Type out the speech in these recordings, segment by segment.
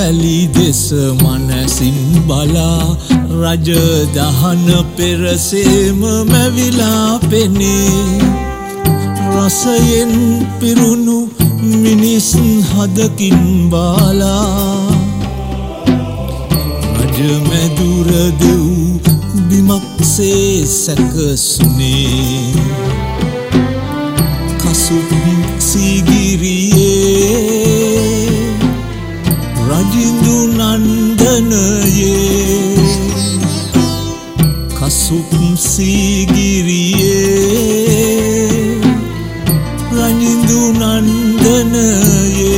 පිඩැලි දෙස මනසින් බලා රජ දහන පෙරසේම මැවිලා පෙනේ රසයෙන් පිරුණු මිනිස් හදකින් බාලා රජ මැදුර දෙව් බිමක්සේ සැකසුනේ කසුප් සීගිරියේ රජින්දු නන්දනයේ කසුප් සීගිරියේ රජින්දු නන්දනයේ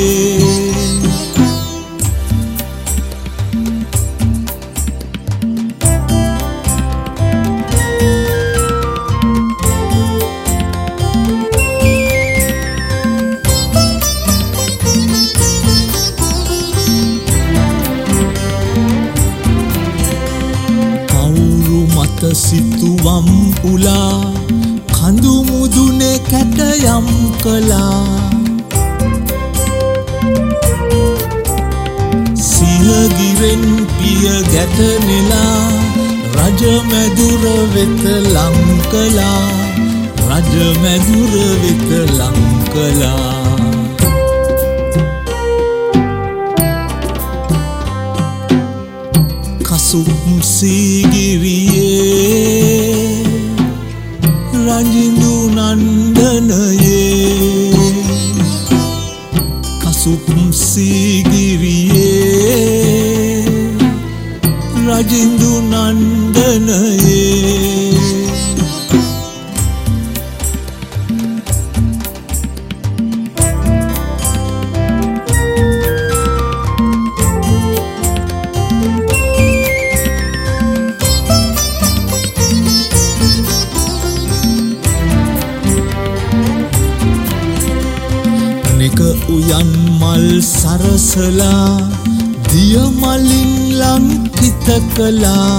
සිතුවම් උලා කඳු මුදුනේ කැටයම් කළා සිහගිරෙන් පිය ගැටනෙලා රජ මැදුර වෙත ලං කළා රජ මැදුර වෙත ලං කළා කසුප් සීගිරියේ රජින්දු නන්දනයේ කසුප් සීගිරියේ රජින්දු නන්දනයේ උයන් මල් සරසලා දිය මලින් ලංකිත කළා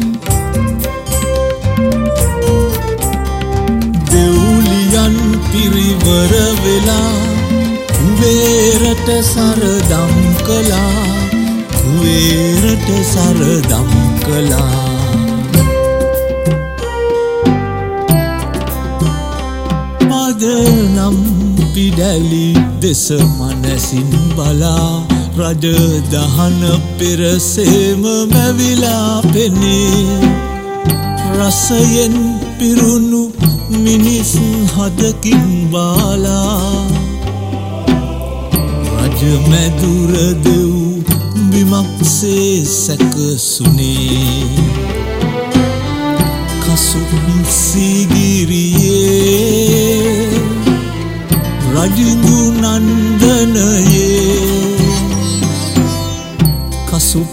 දෙව්ලියන් පිරිවර වෙලා කුවේරට සරදම් කළා කුවේරට සරදම් කළා පදනම් පිඩැලි දෙස මනසින් බලා රජ දහන පෙරසේම මැවිලා පෙනේ රසයෙන් පිරුණු මිනිස් හදකින් බාලා රජ මැදුර දෙව් බිමක්සේ සැකසුනේ කසුප් සීගිරියේ රජින්දු නන්දනයේ කසුප්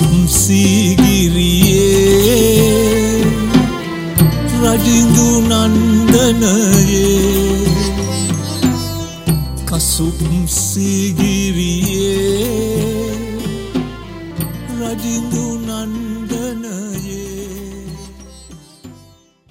සීගිරියේ රජින්දු නන්දනයේ කසුප් සීගිරියේ රජින්දු